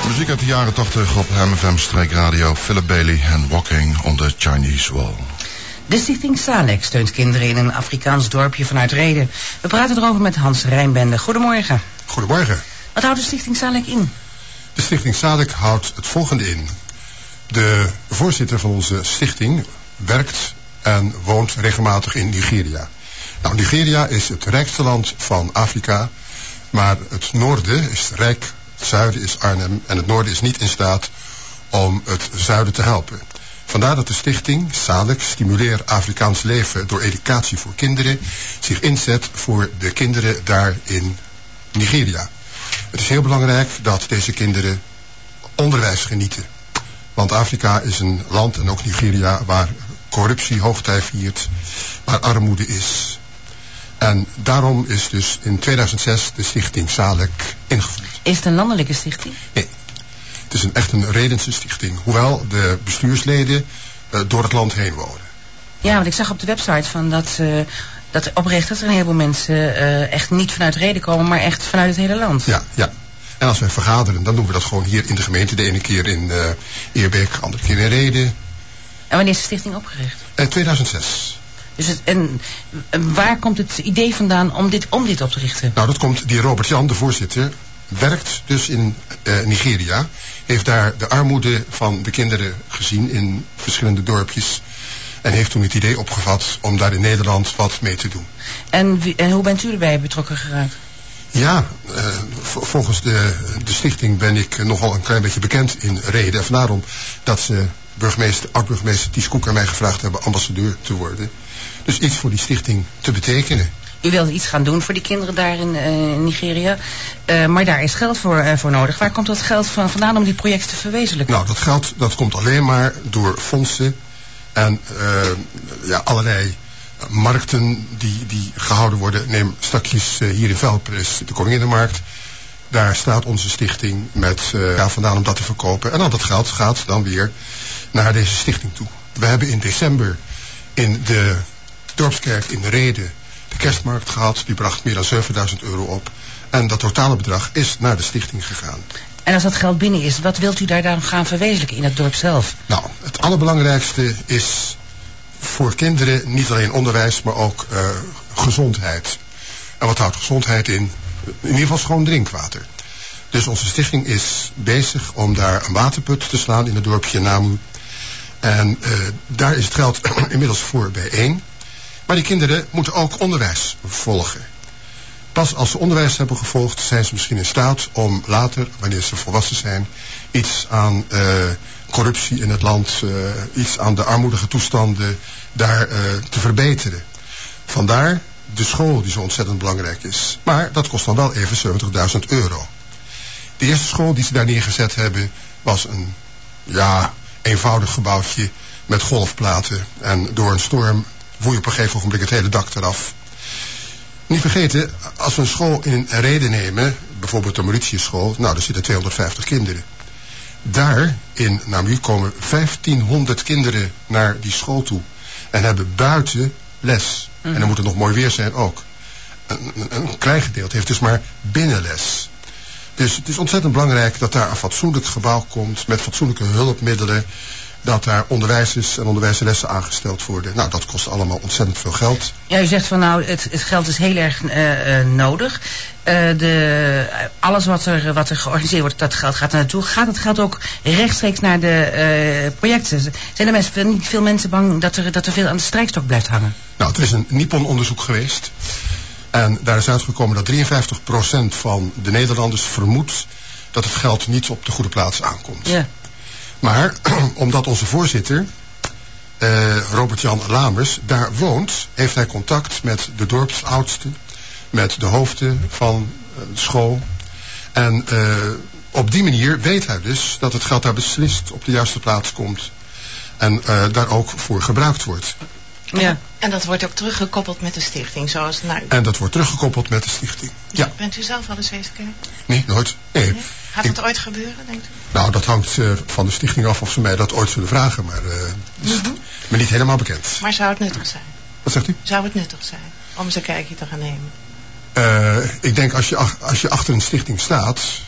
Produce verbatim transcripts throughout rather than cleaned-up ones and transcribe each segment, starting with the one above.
Muziek uit de jaren tachtig op Ham F M streekradio. Philip Bailey en Walking on the Chinese Wall. De stichting Salek steunt kinderen in een Afrikaans dorpje vanuit Rheden. We praten erover met Hans Rijnbende. Goedemorgen. Goedemorgen. Wat houdt de stichting Salek in? De stichting Salek houdt het volgende in. De voorzitter van onze stichting werkt en woont regelmatig in Nigeria. Nou, Nigeria is het rijkste land van Afrika, maar het noorden is rijk, het zuiden is Arnhem en het noorden is niet in staat om het zuiden te helpen. Vandaar dat de stichting Salek Stimuleer Afrikaans Leven door Educatie voor Kinderen zich inzet voor de kinderen daar in Nigeria. Het is heel belangrijk dat deze kinderen onderwijs genieten. Want Afrika is een land, en ook Nigeria, waar corruptie hoogtij viert, waar armoede is. En daarom is dus in tweeduizend zes de stichting Salek ingevoerd. Is het een landelijke stichting? Nee, het is een, echt een Redense stichting. Hoewel de bestuursleden uh, door het land heen wonen. Ja, want ik zag op de website van dat, uh, dat oprecht dat er een heleboel mensen uh, echt niet vanuit Reden komen, maar echt vanuit het hele land. Ja, ja. En als wij vergaderen, dan doen we dat gewoon hier in de gemeente. De ene keer in uh, Eerbeek, de andere keer in Rheden. En wanneer is de stichting opgericht? Uh, tweeduizend zes. Dus het, en, en waar komt het idee vandaan om dit, om dit op te richten? Nou, dat komt, die Robert Jan, de voorzitter, werkt dus in uh, Nigeria. Heeft daar de armoede van de kinderen gezien in verschillende dorpjes. En heeft toen het idee opgevat om daar in Nederland wat mee te doen. En, wie, en hoe bent u erbij betrokken geraakt? Ja, uh, volgens de, de stichting ben ik nogal een klein beetje bekend in Rheden. En vandaar dat ze burgemeester, oud-burgemeester Ties Koek en mij gevraagd hebben ambassadeur te worden. Dus iets voor die stichting te betekenen. U wilde iets gaan doen voor die kinderen daar in uh, Nigeria. Uh, maar daar is geld voor, uh, voor nodig. Waar komt dat geld van, vandaan om die projecten te verwezenlijken? Nou, dat geld dat komt alleen maar door fondsen en uh, ja, allerlei markten die, die gehouden worden. Neem straks uh, hier in Velper de Koninginnenmarkt. Daar staat onze stichting met uh, ja, vandaan om dat te verkopen. En al dat geld gaat dan weer naar deze stichting toe. We hebben in december in de dorpskerk in Rheden de kerstmarkt gehad. Die bracht meer dan zevenduizend euro op. En dat totale bedrag is naar de stichting gegaan. En als dat geld binnen is, wat wilt u daar dan gaan verwezenlijken in het dorp zelf? Nou, het allerbelangrijkste is voor kinderen niet alleen onderwijs, maar ook uh, gezondheid. En wat houdt gezondheid in? In ieder geval schoon drinkwater. Dus onze stichting is bezig om daar een waterput te slaan in het dorpje Namu. En uh, daar is het geld inmiddels voor bijeen. Maar die kinderen moeten ook onderwijs volgen. Pas als ze onderwijs hebben gevolgd, zijn ze misschien in staat om later, wanneer ze volwassen zijn, iets aan uh, corruptie in het land, uh, iets aan de armoedige toestanden daar uh, te verbeteren. Vandaar de school die zo ontzettend belangrijk is. Maar dat kost dan wel even zeventigduizend euro. De eerste school die ze daar neergezet hebben was een, ja, eenvoudig gebouwtje met golfplaten. En door een storm woei op een gegeven ogenblik het hele dak eraf. Niet vergeten, als we een school in Rheden nemen, bijvoorbeeld de Mauritiusschool, nou, daar zitten tweehonderdvijftig kinderen. Daar in Namu komen vijftienhonderd kinderen naar die school toe en hebben buiten les. Mm. En dan moet het nog mooi weer zijn ook. Een, een, een klein gedeelte heeft dus maar binnenles. Dus het is ontzettend belangrijk dat daar een fatsoenlijk gebouw komt met fatsoenlijke hulpmiddelen. Dat daar onderwijzers en onderwijzeressen aangesteld worden. Nou, dat kost allemaal ontzettend veel geld. Ja, u zegt van nou, het, het geld is heel erg uh, uh, nodig. Uh, de, alles wat er, wat er georganiseerd wordt, dat geld gaat er naartoe. Gaat het geld ook rechtstreeks naar de uh, projecten? Zijn er mensen, niet veel mensen bang dat er, dat er veel aan de strijkstok blijft hangen? Nou, er is een Nippon-onderzoek geweest. En daar is uitgekomen dat drieënvijftig procent van de Nederlanders vermoedt dat het geld niet op de goede plaats aankomt. Ja. Maar omdat onze voorzitter, uh, Robert-Jan Lamers, daar woont, heeft hij contact met de dorpsoudsten, met de hoofden van uh, de school. En uh, op die manier weet hij dus dat het geld daar beslist op de juiste plaats komt. En uh, daar ook voor gebruikt wordt. Ja. En dat wordt ook teruggekoppeld met de stichting, zoals nou. En dat wordt teruggekoppeld met de stichting. Ja. Ja. Bent u zelf al eens geweest kijken? Nee, nooit. Nee. Nee? Gaat Ik, dat ooit gebeuren, denkt u? Nou, dat hangt uh, van de stichting af of ze mij dat ooit zullen vragen, maar uh, is Mm-hmm. me niet helemaal bekend. Maar zou het nuttig zijn? Wat zegt u? Zou het nuttig zijn om eens een kijkje te gaan nemen? Uh, ik denk als je, als je achter een stichting staat,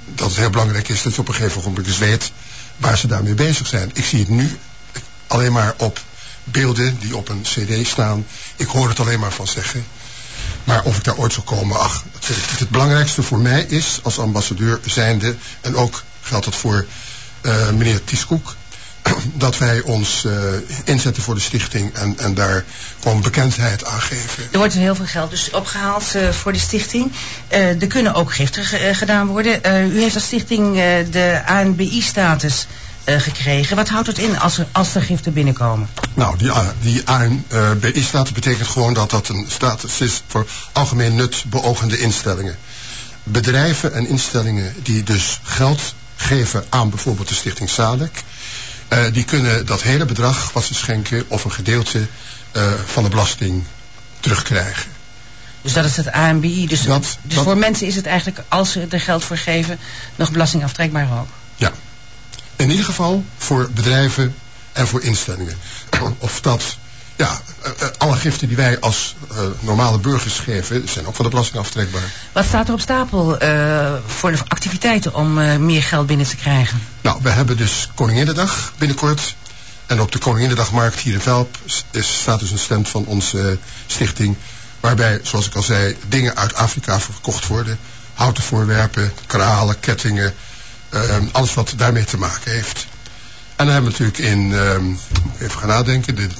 dat het heel belangrijk is dat je op een gegeven moment eens weet waar ze daarmee bezig zijn. Ik zie het nu alleen maar op beelden die op een cd staan. Ik hoor het alleen maar van zeggen. Maar of ik daar ooit zal komen, ach, dat weet ik niet. Het belangrijkste voor mij is, als ambassadeur zijnde, en ook geldt dat voor uh, meneer Tieskoek, dat wij ons uh, inzetten voor de stichting en, en daar gewoon bekendheid aan geven. Er wordt heel veel geld dus opgehaald uh, voor de stichting. Uh, er kunnen ook giften uh, gedaan worden. Uh, u heeft als stichting uh, de A N B I-status uh, gekregen. Wat houdt het in als er, als er giften binnenkomen? Nou, die, die A N B I-status betekent gewoon dat dat een status is voor algemeen nut beoogende instellingen. Bedrijven en instellingen die dus geld geven aan bijvoorbeeld de stichting SADC, Uh, die kunnen dat hele bedrag wat ze schenken of een gedeelte uh, van de belasting terugkrijgen. Dus dat is het A N B I. Dus, dat, dus dat, voor mensen is het eigenlijk, als ze er geld voor geven, nog belastingaftrekbaar ook? Ja. In ieder geval voor bedrijven en voor instellingen. Of dat, ja, uh, alle giften die wij als uh, normale burgers geven, zijn ook van de belasting aftrekbaar. Wat staat er op stapel uh, voor de activiteiten om uh, meer geld binnen te krijgen? Nou, we hebben dus Koninginnedag binnenkort. En op de Koninginnedagmarkt hier in Velp is, staat dus een stand van onze uh, stichting, waarbij, zoals ik al zei, dingen uit Afrika verkocht worden. Houten voorwerpen, kralen, kettingen, uh, alles wat daarmee te maken heeft. En dan hebben we natuurlijk in, uh, even gaan nadenken, de,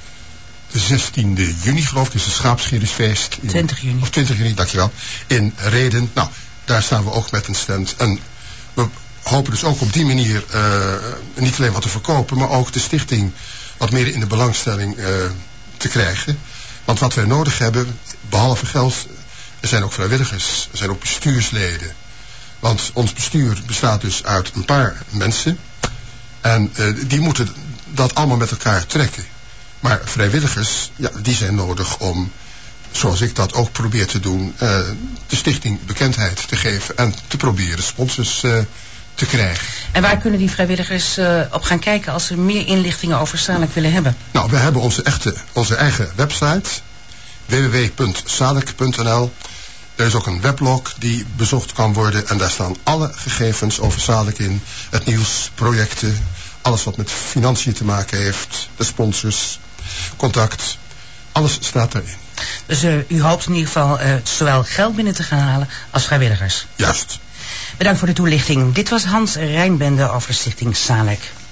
de zestiende juni geloof ik, is het schaapscheresfeest. In, twintig juni. Of twintig juni, dankjewel. In Rheden. Nou, daar staan we ook met een stand. En we hopen dus ook op die manier uh, niet alleen wat te verkopen, maar ook de stichting wat meer in de belangstelling uh, te krijgen. Want wat wij nodig hebben, behalve geld, er zijn ook vrijwilligers, er zijn ook bestuursleden. Want ons bestuur bestaat dus uit een paar mensen. En uh, die moeten dat allemaal met elkaar trekken. Maar vrijwilligers, ja, die zijn nodig om, zoals ik dat ook probeer te doen, uh, de stichting bekendheid te geven en te proberen sponsors uh, te krijgen. En waar kunnen die vrijwilligers uh, op gaan kijken als ze meer inlichtingen over SADC willen hebben? Nou, we hebben onze, echte, onze eigen website, w w w punt sadc punt n l. Er is ook een weblog die bezocht kan worden en daar staan alle gegevens over SADC in. Het nieuws, projecten, alles wat met financiën te maken heeft, de sponsors, contact, alles staat erin. Dus uh, u hoopt in ieder geval uh, zowel geld binnen te gaan halen als vrijwilligers? Juist. Bedankt voor de toelichting. Dit was Hans Rijnbende over de stichting SADC.